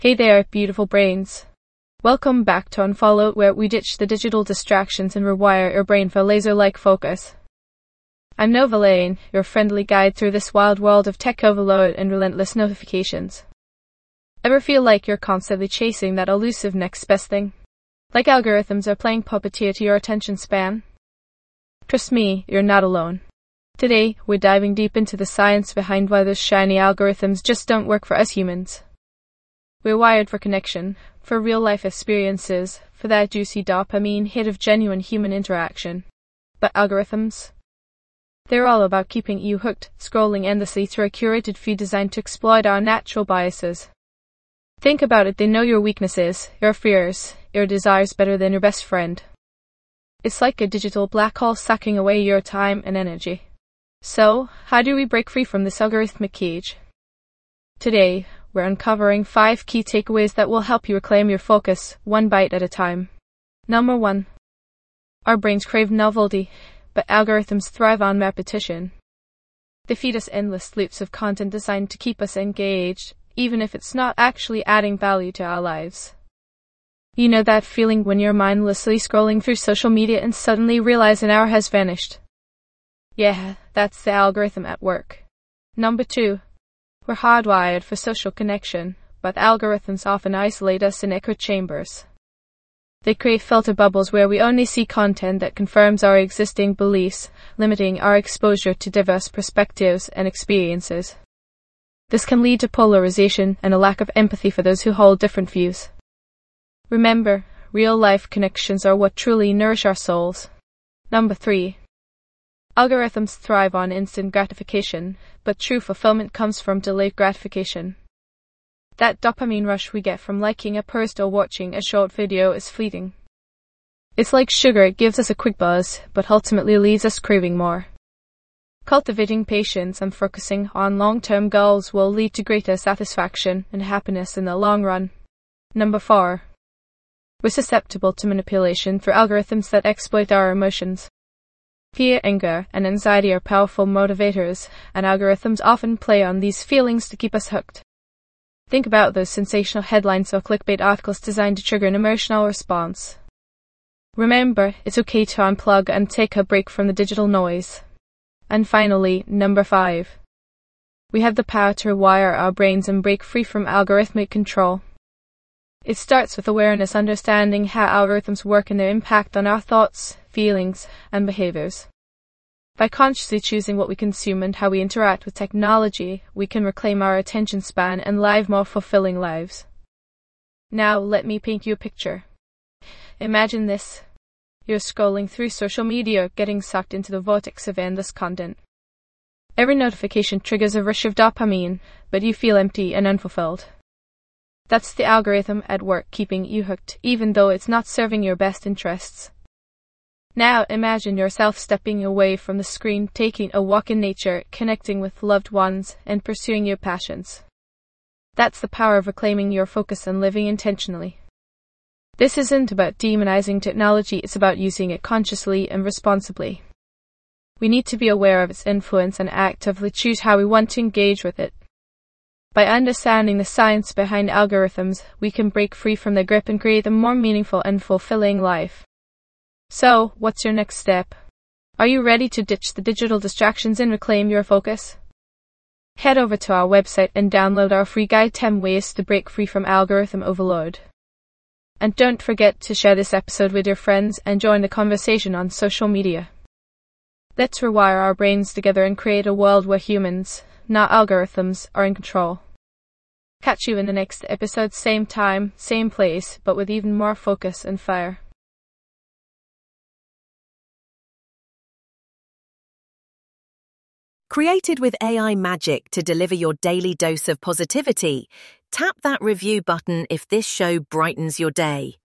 Hey there, beautiful brains. Welcome back to Unfollow, where we ditch the digital distractions and rewire your brain for laser-like focus. I'm Nova Lane, your friendly guide through this wild world of tech overload and relentless notifications. Ever feel like you're constantly chasing that elusive next best thing? Like algorithms are playing puppeteer to your attention span? Trust me, you're not alone. Today, we're diving deep into the science behind why those shiny algorithms just don't work for us humans. We're wired for connection, for real-life experiences, for that juicy dopamine hit of genuine human interaction. But algorithms? They're all about keeping you hooked, scrolling endlessly through a curated feed designed to exploit our natural biases. Think about it, they know your weaknesses, your fears, your desires better than your best friend. It's like a digital black hole sucking away your time and energy. So, how do we break free from this algorithmic cage? Today, we're uncovering 5 key takeaways that will help you reclaim your focus, one bite at a time. Number 1. Our brains crave novelty, but algorithms thrive on repetition. They feed us endless loops of content designed to keep us engaged, even if it's not actually adding value to our lives. You know that feeling when you're mindlessly scrolling through social media and suddenly realize an hour has vanished? Yeah, that's the algorithm at work. Number 2. We're hardwired for social connection, but algorithms often isolate us in echo chambers. They create filter bubbles where we only see content that confirms our existing beliefs, limiting our exposure to diverse perspectives and experiences. This can lead to polarization and a lack of empathy for those who hold different views. Remember, real-life connections are what truly nourish our souls. Number 3. Algorithms thrive on instant gratification, but true fulfillment comes from delayed gratification. That dopamine rush we get from liking a post or watching a short video is fleeting. It's like sugar, it gives us a quick buzz, but ultimately leaves us craving more. Cultivating patience and focusing on long-term goals will lead to greater satisfaction and happiness in the long run. Number 4. We're susceptible to manipulation through algorithms that exploit our emotions. Fear, anger, and anxiety are powerful motivators, and algorithms often play on these feelings to keep us hooked. Think about those sensational headlines or clickbait articles designed to trigger an emotional response. Remember, it's okay to unplug and take a break from the digital noise. And finally, number 5. We have the power to rewire our brains and break free from algorithmic control. It starts with awareness, understanding how algorithms work and their impact on our thoughts, feelings, and behaviors. By consciously choosing what we consume and how we interact with technology, we can reclaim our attention span and live more fulfilling lives. Now, let me paint you a picture. Imagine this. You're scrolling through social media, getting sucked into the vortex of endless content. Every notification triggers a rush of dopamine, but you feel empty and unfulfilled. That's the algorithm at work keeping you hooked, even though it's not serving your best interests. Now imagine yourself stepping away from the screen, taking a walk in nature, connecting with loved ones, and pursuing your passions. That's the power of reclaiming your focus and living intentionally. This isn't about demonizing technology, it's about using it consciously and responsibly. We need to be aware of its influence and actively choose how we want to engage with it. By understanding the science behind algorithms, we can break free from their grip and create a more meaningful and fulfilling life. So, what's your next step? Are you ready to ditch the digital distractions and reclaim your focus? Head over to our website and download our free guide 10 ways to break free from algorithm overload. And don't forget to share this episode with your friends and join the conversation on social media. Let's rewire our brains together and create a world where humans, not algorithms, are in control. Catch you in the next episode, same time, same place, but with even more focus and fire. Created with AI magic to deliver your daily dose of positivity, tap that review button if this show brightens your day.